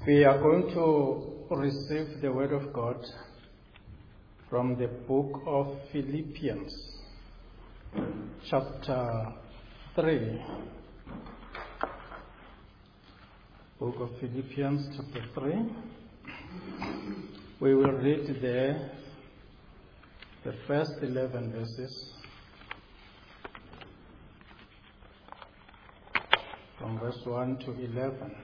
We are going to receive the Word of God from the book of Philippians, chapter 3. Book of Philippians, chapter 3. We will read there the first 11 verses, from verse 1 to 11.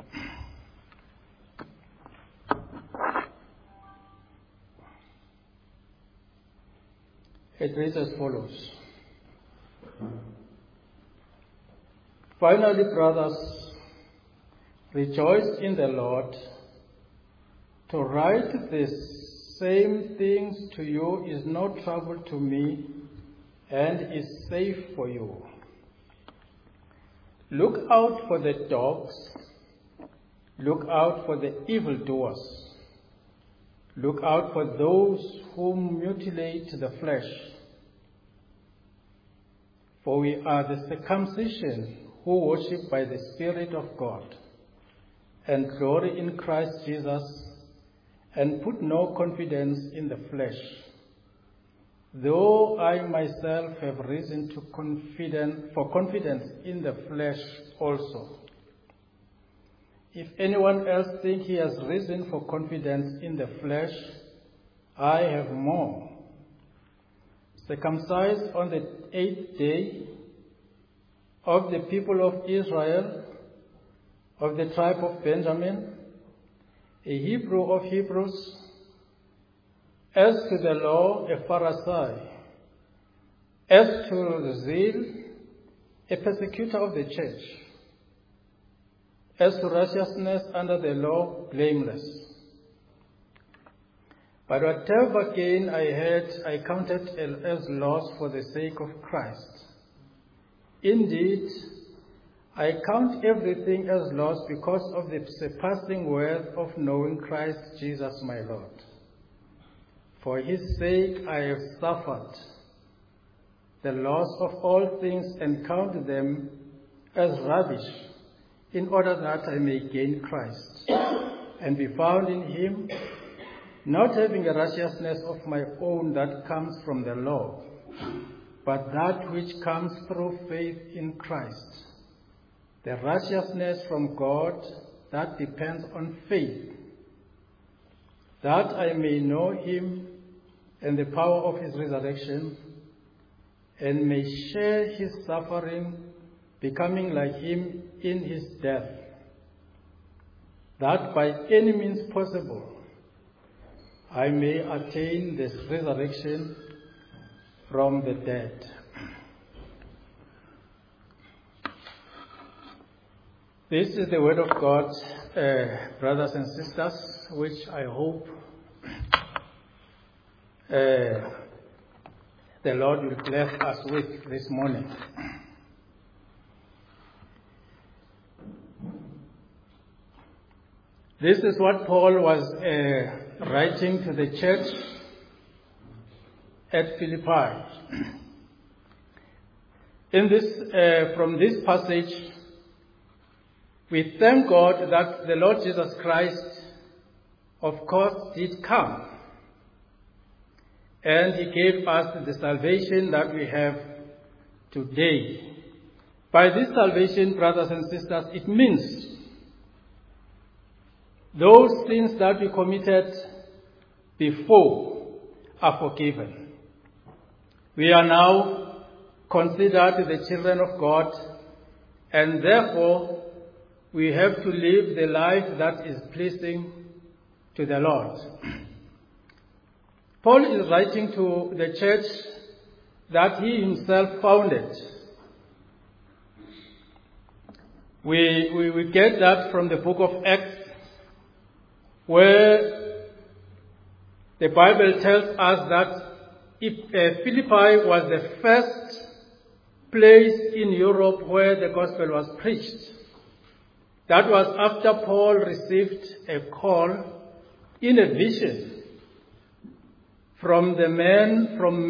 It reads as follows. Finally, brothers, rejoice in the Lord. To write the same things to you is no trouble to me and is safe for you. Look out for the dogs. Look out for the evildoers. Look out for those who mutilate the flesh. For we are the circumcision who worship by the Spirit of God, and glory in Christ Jesus, and put no confidence in the flesh, though I myself have reason for confidence in the flesh also. If anyone else thinks he has reason for confidence in the flesh, I have more. Circumcised on the 8th day, of the people of Israel, of the tribe of Benjamin, a Hebrew of Hebrews, as to the law, a Pharisee, as to the zeal, a persecutor of the church, as to righteousness under the law, blameless. But whatever gain I had, I counted as loss for the sake of Christ. Indeed, I count everything as loss because of the surpassing worth of knowing Christ Jesus my Lord. For his sake I have suffered the loss of all things and count them as rubbish, in order that I may gain Christ and be found in him, not having a righteousness of my own that comes from the law, but that which comes through faith in Christ, the righteousness from God that depends on faith, that I may know him and the power of his resurrection, and may share his suffering, becoming like him in his death, that by any means possible I may attain this resurrection from the dead. This is the word of God, brothers and sisters, which I hope the Lord will bless us with this morning. This is what Paul was writing to the church at Philippi. From this passage, we thank God that the Lord Jesus Christ, of course, did come. And he gave us the salvation that we have today. By this salvation, brothers and sisters, it means those sins that we committed before are forgiven. We are now considered the children of God, and therefore we have to live the life that is pleasing to the Lord. Paul is writing to the church that he himself founded. We get that from the book of Acts, where the Bible tells us that Philippi was the first place in Europe where the gospel was preached. That was after Paul received a call in a vision from the man from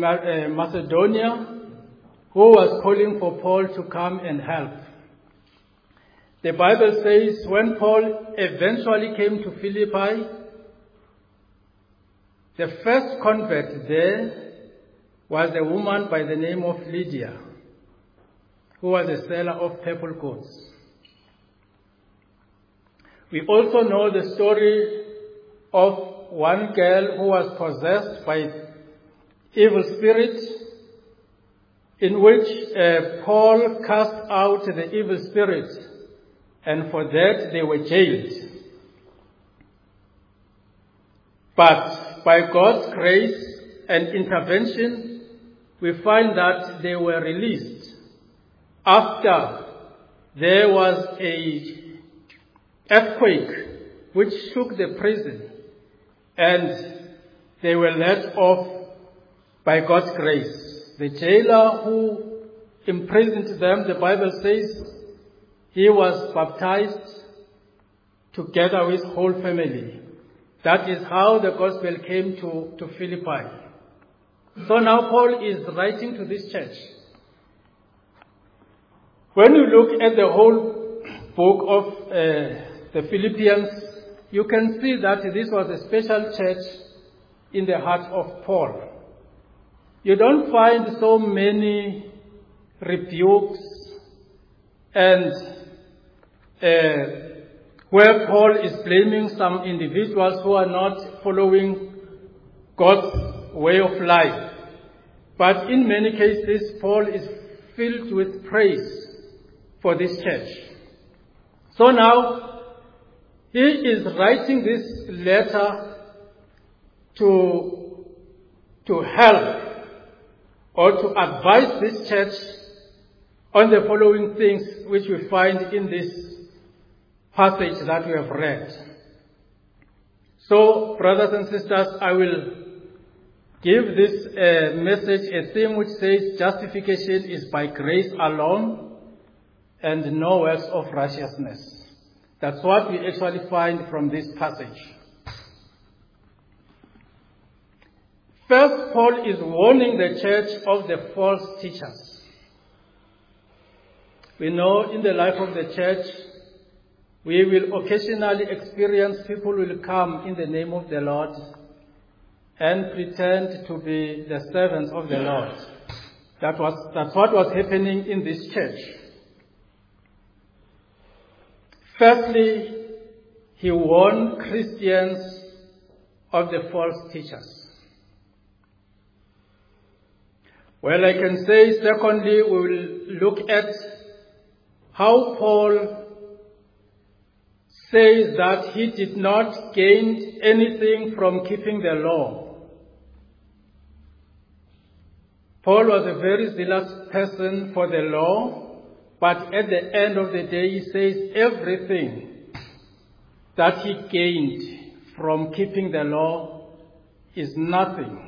Macedonia who was calling for Paul to come and help. The Bible says when Paul eventually came to Philippi, the first convert there was a woman by the name of Lydia, who was a seller of purple goods. We also know the story of one girl who was possessed by evil spirits, in which Paul cast out the evil spirits, and for that they were jailed. But by God's grace and intervention, we find that they were released after there was an earthquake which shook the prison, and they were let off by God's grace. The jailer who imprisoned them, the Bible says, he was baptized together with his whole family. That is how the gospel came to Philippi. So now Paul is writing to this church. When you look at the whole book of the Philippians, you can see that this was a special church in the heart of Paul. You don't find so many rebukes and where Paul is blaming some individuals who are not following God's way of life. But in many cases, Paul is filled with praise for this church. So now, he is writing this letter to help or to advise this church on the following things which we find in this passage that we have read. So, brothers and sisters, I will give this message a theme which says justification is by grace alone and no works of righteousness. That's what we actually find from this passage. First, Paul is warning the church of the false teachers. We know in the life of the church, we will occasionally experience people will come in the name of the Lord and pretend to be the servants of the Lord. That's what was happening in this church. Firstly, he warned Christians of the false teachers. Well, I can say, secondly, we will look at how Paul says that he did not gain anything from keeping the law. Paul was a very zealous person for the law, but at the end of the day, he says everything that he gained from keeping the law is nothing.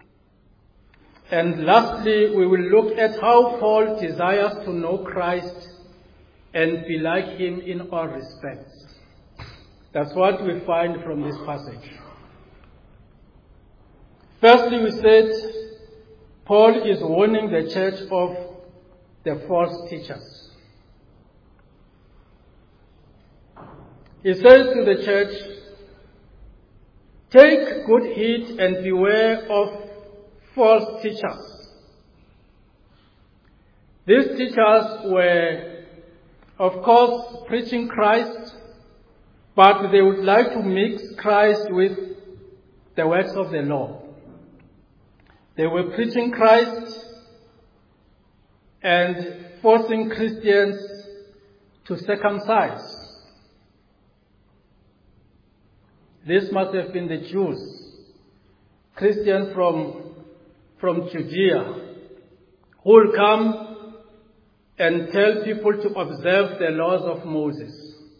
And lastly, we will look at how Paul desires to know Christ and be like him in all respects. That's what we find from this passage. Firstly, we said Paul is warning the church of the false teachers. He says to the church, take good heed and beware of false teachers. These teachers were, of course, preaching Christ, but they would like to mix Christ with the works of the law. They were preaching Christ and forcing Christians to circumcise. This must have been the Jews, Christians from Judea, who will come and tell people to observe the laws of Moses.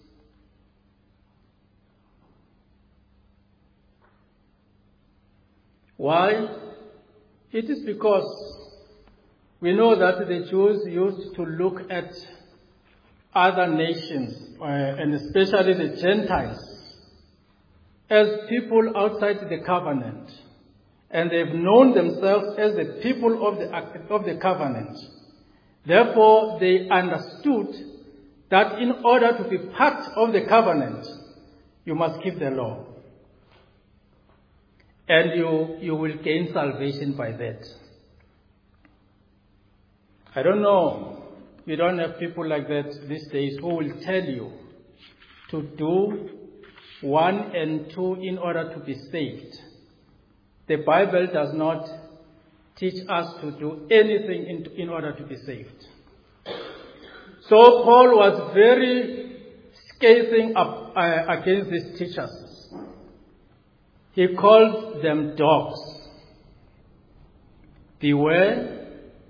Why? It is because we know that the Jews used to look at other nations, and especially the Gentiles, as people outside the covenant. And they've known themselves as the people of the covenant. Therefore, they understood that in order to be part of the covenant, you must keep the law. And you will gain salvation by that. I don't know, we don't have people like that these days who will tell you to do 1 and 2 in order to be saved. The Bible does not teach us to do anything in order to be saved. So Paul was very scathing against these teachers. He called them dogs. Beware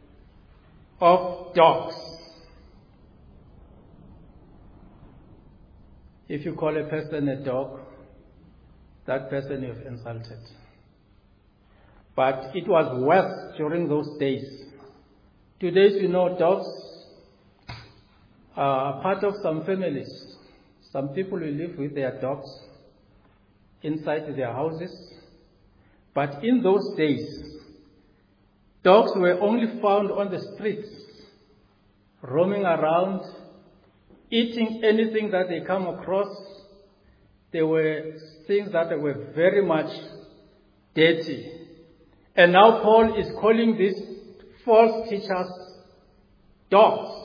of dogs. If you call a person a dog, that person you've insulted. But it was worse during those days. Today, dogs are part of some families. Some people will live with their dogs inside their houses. But in those days, dogs were only found on the streets, roaming around, eating anything that they come across. They were things that were very much dirty. And now Paul is calling these false teachers dogs.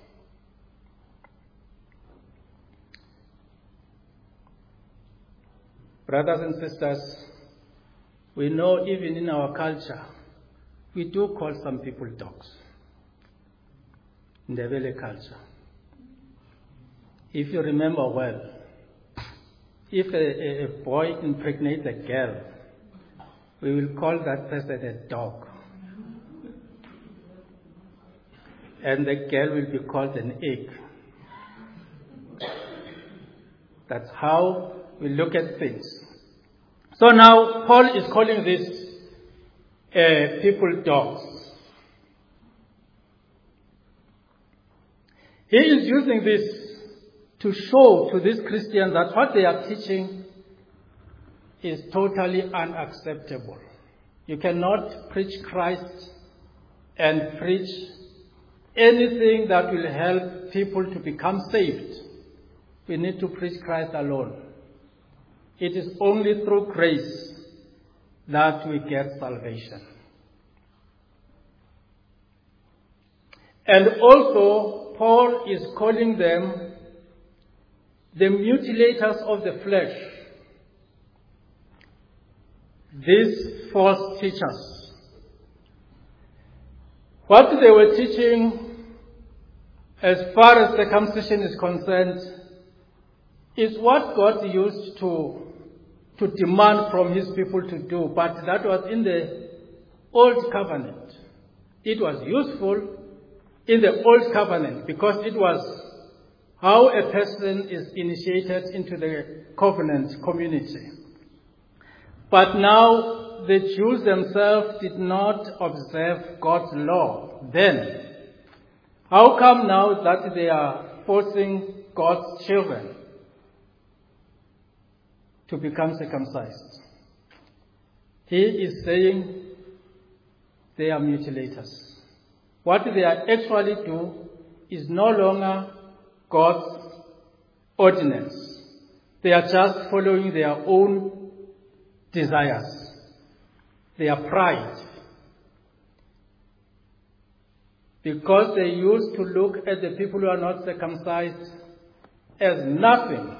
Brothers and sisters, we know even in our culture, we do call some people dogs. In the Ndebele culture. If you remember well, if a boy impregnates a girl, we will call that person a dog. And the girl will be called an egg. That's how we look at things. So now Paul is calling these people dogs. He is using this to show to these Christians that what they are teaching is totally unacceptable. You cannot preach Christ and preach anything that will help people to become saved. We need to preach Christ alone. It is only through grace that we get salvation. And also, Paul is calling them the mutilators of the flesh. These false teachers. What they were teaching as far as circumcision is concerned is what God used to demand from his people to do, but that was in the Old Covenant. It was useful in the Old Covenant because it was how a person is initiated into the covenant community. But now the Jews themselves did not observe God's law then. How come now that they are forcing God's children to become circumcised? He is saying they are mutilators. What they are actually do is no longer God's ordinance. They are just following their own desires, their pride. Because they used to look at the people who are not circumcised as nothing.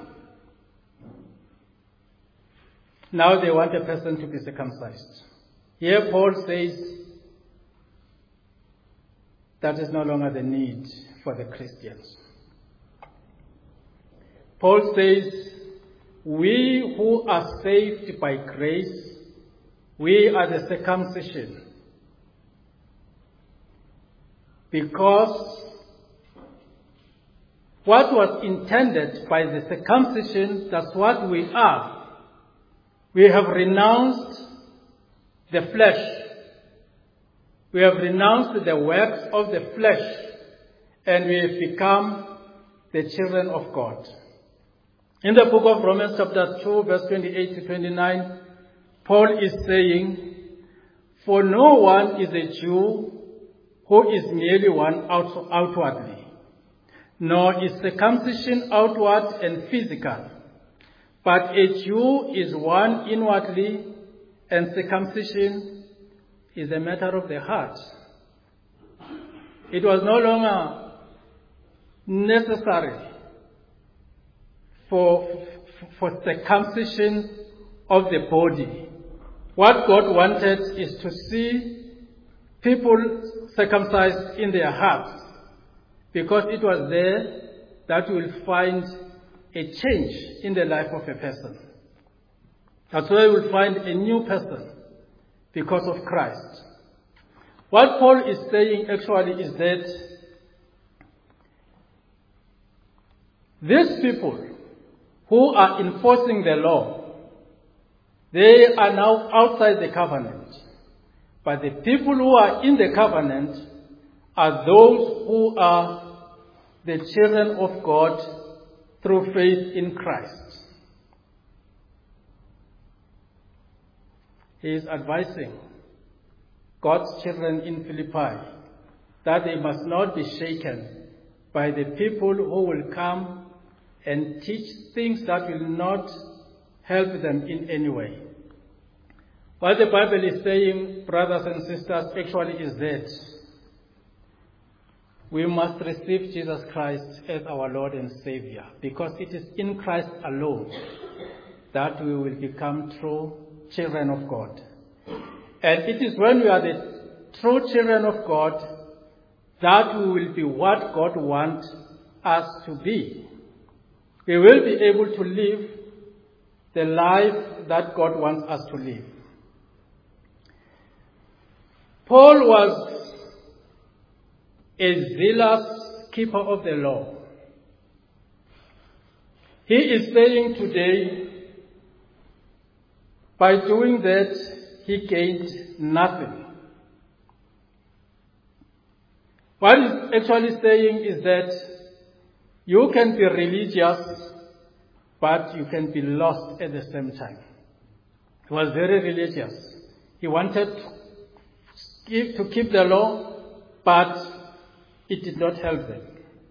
Now they want a person to be circumcised. Here Paul says that is no longer the need for the Christians. Paul says, we who are saved by grace, we are the circumcision. Because what was intended by the circumcision, that's what we are. We have renounced the flesh. We have renounced the works of the flesh, and we have become the children of God. In the book of Romans chapter 2, verse 28 to 29, Paul is saying, for no one is a Jew who is merely one outwardly, nor is circumcision outward and physical, but a Jew is one inwardly, and circumcision is a matter of the heart. It was no longer necessary for circumcision of the body. What God wanted is to see people circumcised in their hearts, because it was there that you will find a change in the life of a person. That's why you will find a new person because of Christ. What Paul is saying actually is that these people who are enforcing the law, they are now outside the covenant. But the people who are in the covenant are those who are the children of God through faith in Christ. He is advising God's children in Philippi that they must not be shaken by the people who will come and teach things that will not help them in any way. What the Bible is saying, brothers and sisters, actually is that we must receive Jesus Christ as our Lord and Savior, because it is in Christ alone that we will become true children of God. And it is when we are the true children of God that we will be what God wants us to be. We will be able to live the life that God wants us to live. Paul was a zealous keeper of the law. He is saying today, by doing that, he gained nothing. What he's actually saying is that you can be religious, but you can be lost at the same time. He was very religious. He wanted to keep the law, but it did not help them.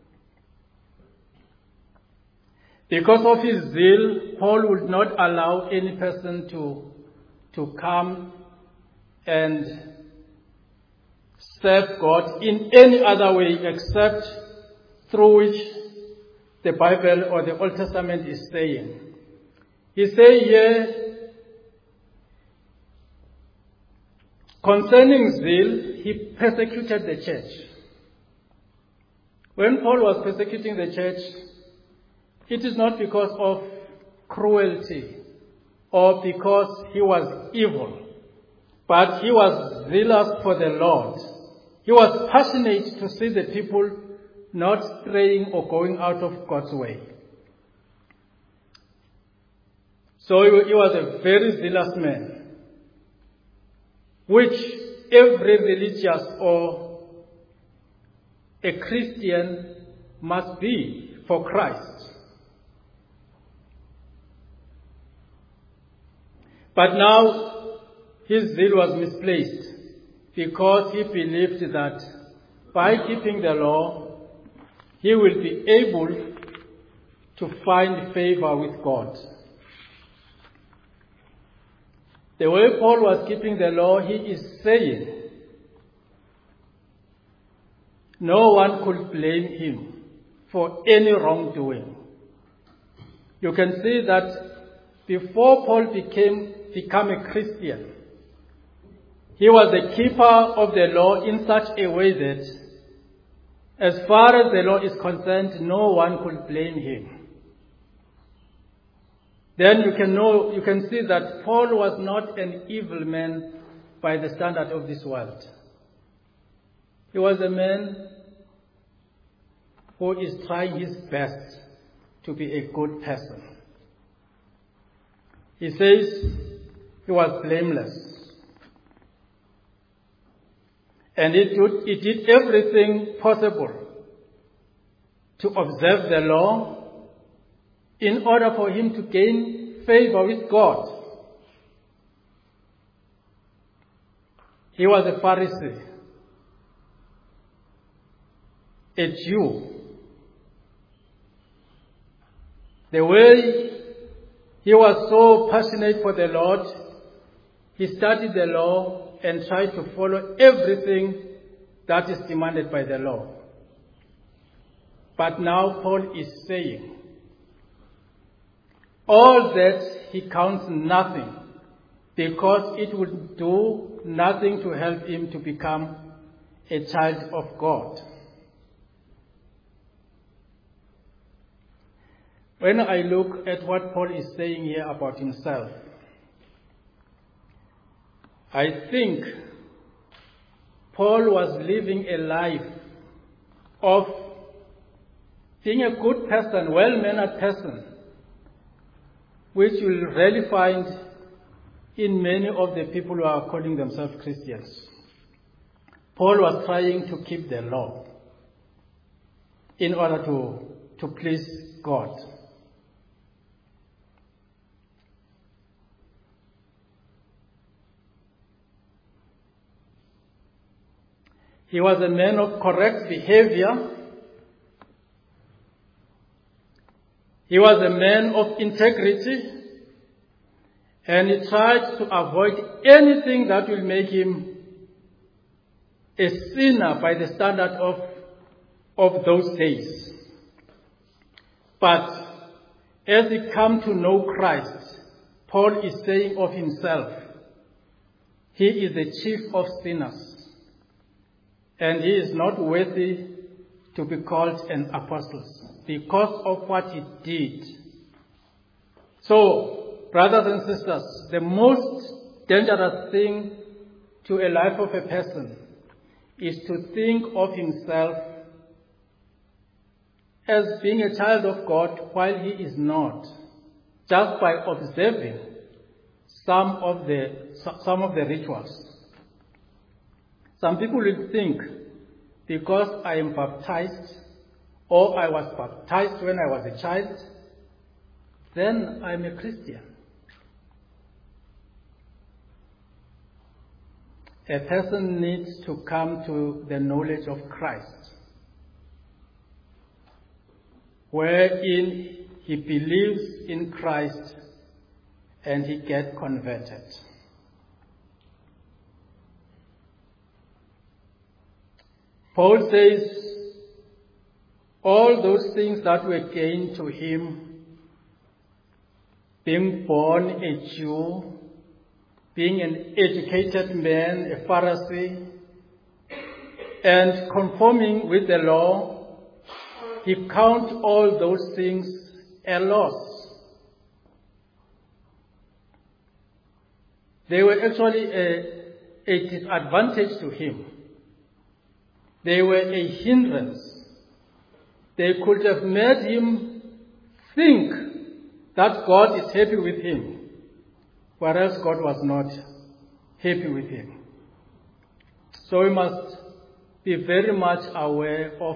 Because of his zeal, Paul would not allow any person to come and serve God in any other way except through which the Bible or the Old Testament is saying. He says here, concerning zeal, he persecuted the church. When Paul was persecuting the church, it is not because of cruelty or because he was evil, but he was zealous for the Lord. He was passionate to see the people not straying or going out of God's way. So he was a very zealous man, which every religious or a Christian must be for Christ. But now his zeal was misplaced because he believed that by keeping the law, he will be able to find favor with God. The way Paul was keeping the law, he is saying no one could blame him for any wrongdoing. You can see that before Paul became a Christian, he was a keeper of the law in such a way that as far as the law is concerned, no one could blame him. Then you can see that Paul was not an evil man by the standard of this world. He was a man who is trying his best to be a good person. He says he was blameless. And he did everything possible to observe the law in order for him to gain favor with God. He was a Pharisee, a Jew, The way he was so passionate for the Lord, he studied the law and tried to follow everything that is demanded by the law. But now Paul is saying, all that he counts nothing, because it would do nothing to help him to become a child of God. When I look at what Paul is saying here about himself, I think Paul was living a life of being a good person, well-mannered person, which you'll rarely find in many of the people who are calling themselves Christians. Paul was trying to keep the law in order to please God. He was a man of correct behavior. He was a man of integrity. And he tried to avoid anything that will make him a sinner by the standard of those days. But as he came to know Christ, Paul is saying of himself, he is the chief of sinners. And he is not worthy to be called an apostle because of what he did. So, brothers and sisters, the most dangerous thing to a life of a person is to think of himself as being a child of God while he is not, just by observing some of the rituals. Some people will think, because I am baptized, or I was baptized when I was a child, then I'm a Christian. A person needs to come to the knowledge of Christ, wherein he believes in Christ and he gets converted. Paul says, all those things that were gained to him, being born a Jew, being an educated man, a Pharisee, and conforming with the law, he counts all those things a loss. They were actually a disadvantage to him. They were a hindrance. They could have made him think that God is happy with him, whereas God was not happy with him. So we must be very much aware of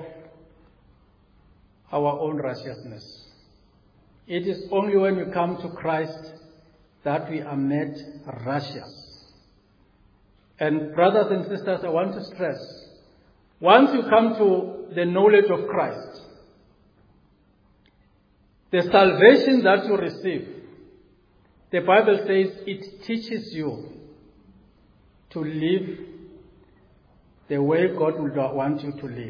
our own righteousness. It is only when we come to Christ that we are made righteous. And brothers and sisters, I want to stress, once you come to the knowledge of Christ, the salvation that you receive, the Bible says it teaches you to live the way God would want you to live.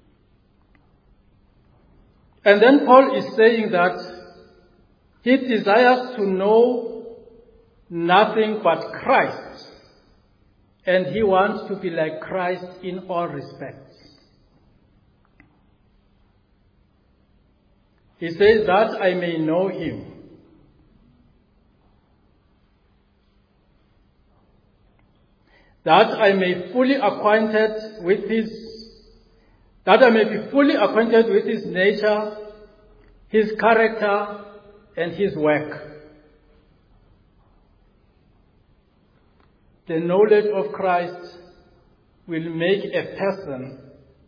And then Paul is saying that he desires to know nothing but Christ, and he wants to be like Christ in all respects. He says that I may know him. That I may be fully acquainted with his nature, his character, and his work. The knowledge of Christ will make a person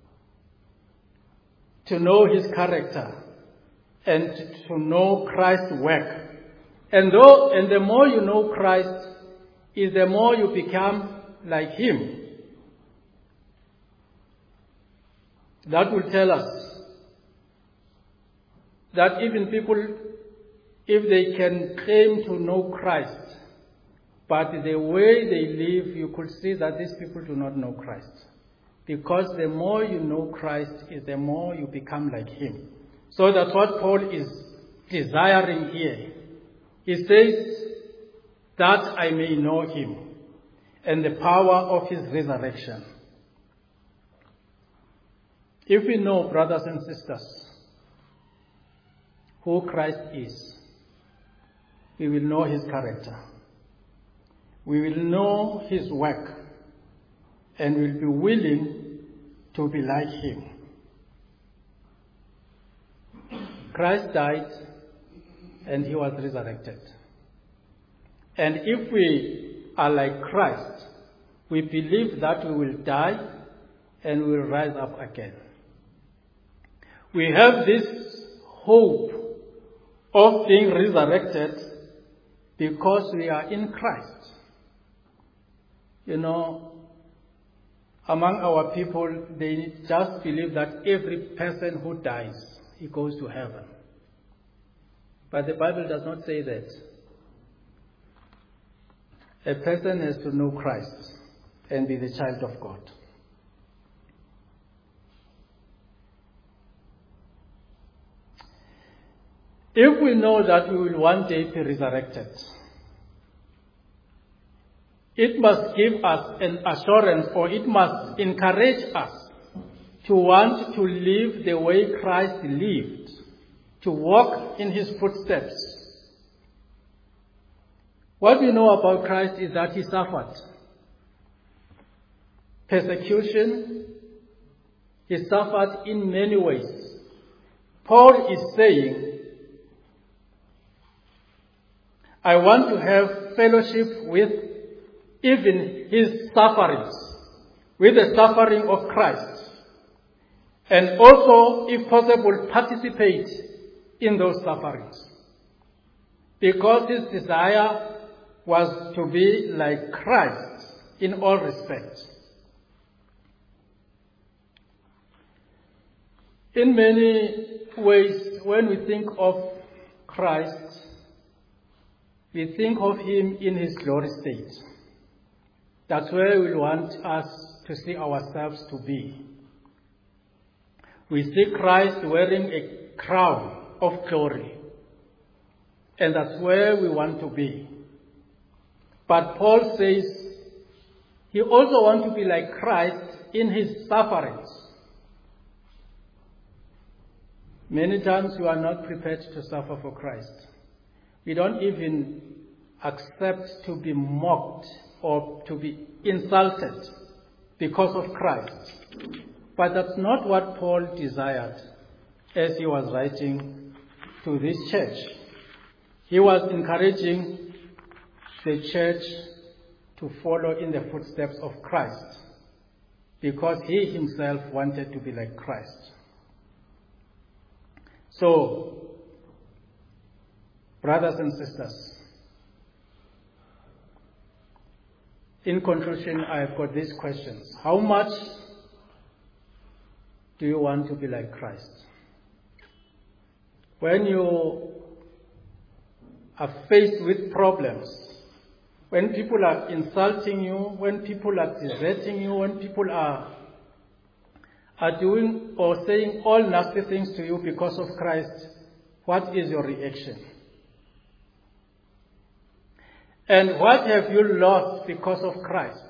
to know his character and to know Christ's work. And the more you know Christ, is the more you become like him. That will tell us that even people if they can claim to know Christ, but the way they live, you could see that these people do not know Christ. Because the more you know Christ, the more you become like him. So that's what Paul is desiring here. He says, that I may know him and the power of his resurrection. If we know, brothers and sisters, who Christ is, we will know his character. We will know his work and will be willing to be like him. Christ died and he was resurrected. And if we are like Christ, we believe that we will die and we will rise up again. We have this hope of being resurrected because we are in Christ. You know, among our people, they just believe that every person who dies, he goes to heaven. But the Bible does not say that. A person has to know Christ and be the child of God. If we know that we will one day be resurrected, it must give us an assurance, or it must encourage us to want to live the way Christ lived, to walk in his footsteps. What we know about Christ is that he suffered persecution. He suffered in many ways. Paul is saying, I want to have fellowship with even his sufferings, with the suffering of Christ, and also, if possible, participate in those sufferings. Because his desire was to be like Christ in all respects. In many ways, when we think of Christ, we think of him in his glory state. That's where we want us to see ourselves to be. We see Christ wearing a crown of glory. And that's where we want to be. But Paul says he also wants to be like Christ in his sufferings. Many times we are not prepared to suffer for Christ. We don't even accept to be mocked or to be insulted because of Christ. But that's not what Paul desired as he was writing to this church. He was encouraging the church to follow in the footsteps of Christ because he himself wanted to be like Christ. So, brothers and sisters, in conclusion, I have got these questions. How much do you want to be like Christ? When you are faced with problems, when people are insulting you, when people are deserting you, when people are doing or saying all nasty things to you because of Christ, what is your reaction? And what have you lost because of Christ?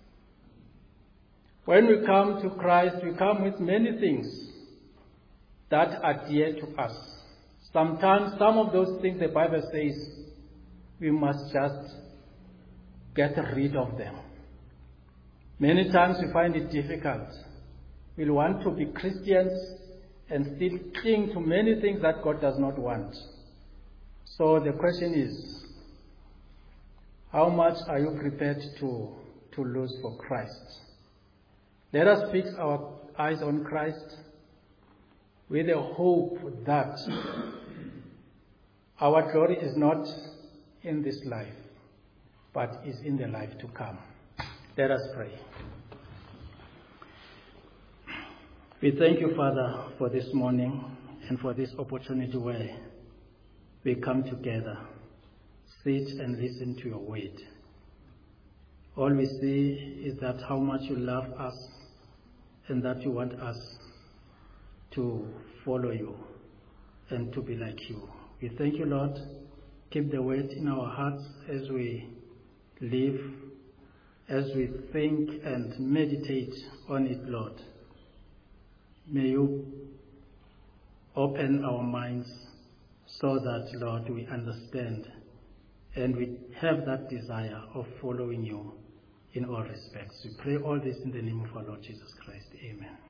When we come to Christ, we come with many things that are dear to us. Sometimes some of those things the Bible says we must just get rid of them. Many times we find it difficult. We want to be Christians and still cling to many things that God does not want. So the question is, how much are you prepared to lose for Christ? Let us fix our eyes on Christ with the hope that our glory is not in this life, but is in the life to come. Let us pray. We thank you, Father, for this morning and for this opportunity where we come together, sit and listen to your word. All we see is that how much you love us and that you want us to follow you and to be like you. We thank you, Lord. Keep the word in our hearts as we live, as we think and meditate on it, Lord. May you open our minds so that, Lord, we understand and we have that desire of following you in all respects. We pray all this in the name of our Lord Jesus Christ. Amen.